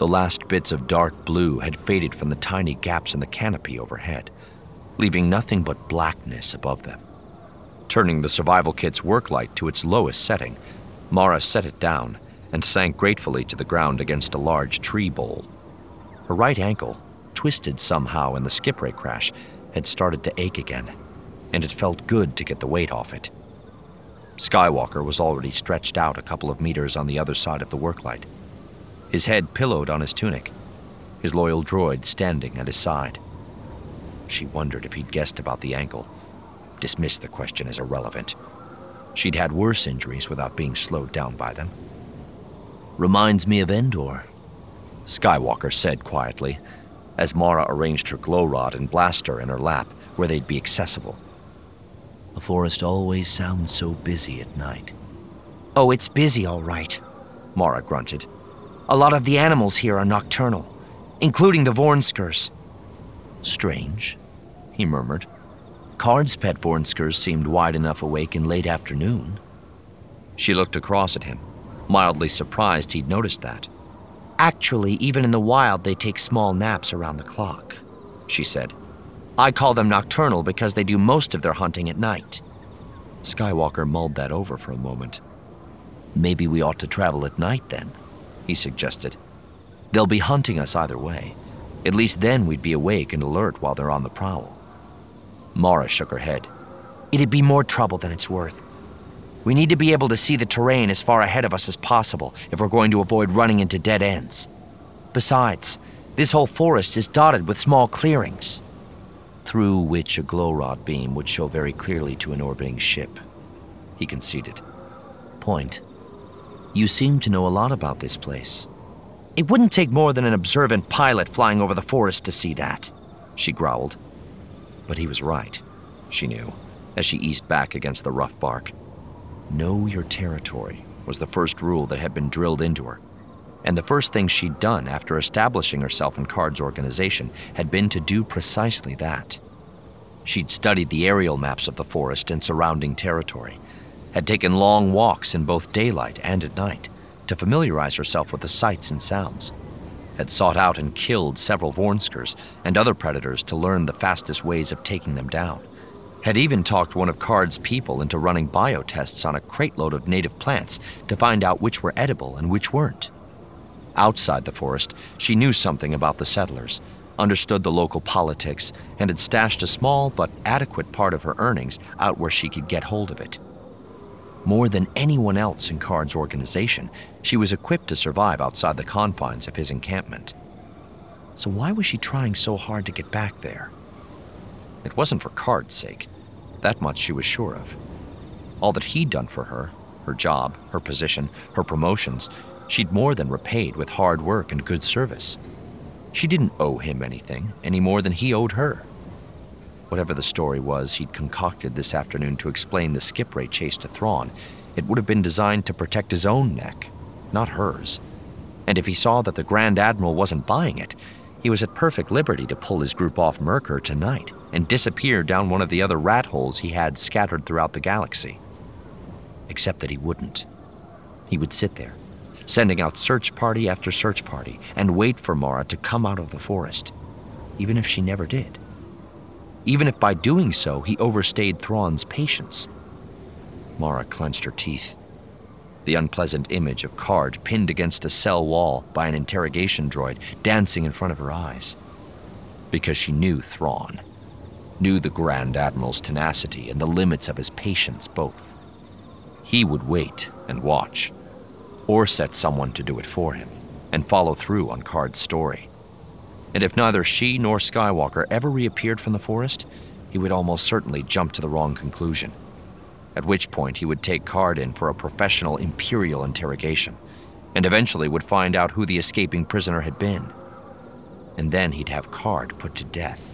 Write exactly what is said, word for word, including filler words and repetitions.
The last bits of dark blue had faded from the tiny gaps in the canopy overhead, leaving nothing but blackness above them. Turning the survival kit's work light to its lowest setting, Mara set it down and sank gratefully to the ground against a large tree bole. Her right ankle, twisted somehow in the skip ray crash, had started to ache again, and it felt good to get the weight off it. Skywalker was already stretched out a couple of meters on the other side of the work light, his head pillowed on his tunic, his loyal droid standing at his side. She wondered if he'd guessed about the ankle, dismissed the question as irrelevant. She'd had worse injuries without being slowed down by them. "Reminds me of Endor," Skywalker said quietly, as Mara arranged her glow rod and blaster in her lap where they'd be accessible. "The forest always sounds so busy at night." "Oh, it's busy, all right," Mara grunted. "A lot of the animals here are nocturnal, including the Vornskers." "Strange," he murmured. Card's pet Vornskers seemed wide enough awake in late afternoon. She looked across at him, mildly surprised he'd noticed that. "Actually, even in the wild, they take small naps around the clock," she said. "I call them nocturnal because they do most of their hunting at night." Skywalker mulled that over for a moment. "Maybe we ought to travel at night then," he suggested. "They'll be hunting us either way. At least then we'd be awake and alert while they're on the prowl." Mara shook her head. "It'd be more trouble than it's worth. We need to be able to see the terrain as far ahead of us as possible if we're going to avoid running into dead ends. Besides, this whole forest is dotted with small clearings." "Through which a glow rod beam would show very clearly to an orbiting ship," he conceded. "Point. You seem to know a lot about this place." "It wouldn't take more than an observant pilot flying over the forest to see that," she growled. But he was right, she knew, as she eased back against the rough bark. Know your territory was the first rule that had been drilled into her, and the first thing she'd done after establishing herself in Card's organization had been to do precisely that. She'd studied the aerial maps of the forest and surrounding territory, had taken long walks in both daylight and at night to familiarize herself with the sights and sounds, had sought out and killed several Vornskers and other predators to learn the fastest ways of taking them down, had even talked one of Card's people into running biotests on a crate load of native plants to find out which were edible and which weren't. Outside the forest, she knew something about the settlers, understood the local politics, and had stashed a small but adequate part of her earnings out where she could get hold of it. More than anyone else in Card's organization, she was equipped to survive outside the confines of his encampment. So why was she trying so hard to get back there? It wasn't for Card's sake. That much she was sure of. All that he'd done for her, her job, her position, her promotions, she'd more than repaid with hard work and good service. She didn't owe him anything, any more than he owed her. Whatever the story was he'd concocted this afternoon to explain the skip ray chase to Thrawn, it would have been designed to protect his own neck, not hers. And if he saw that the Grand Admiral wasn't buying it, he was at perfect liberty to pull his group off Myrkr tonight and disappear down one of the other rat holes he had scattered throughout the galaxy. Except that he wouldn't. He would sit there, sending out search party after search party, and wait for Mara to come out of the forest, even if she never did. Even if by doing so he overstayed Thrawn's patience. Mara clenched her teeth. The unpleasant image of Card pinned against a cell wall by an interrogation droid dancing in front of her eyes. Because she knew Thrawn, knew the Grand Admiral's tenacity and the limits of his patience both. He would wait and watch, or set someone to do it for him, and follow through on Card's story. And if neither she nor Skywalker ever reappeared from the forest, he would almost certainly jump to the wrong conclusion, at which point he would take Card in for a professional Imperial interrogation, and eventually would find out who the escaping prisoner had been. And then he'd have Card put to death.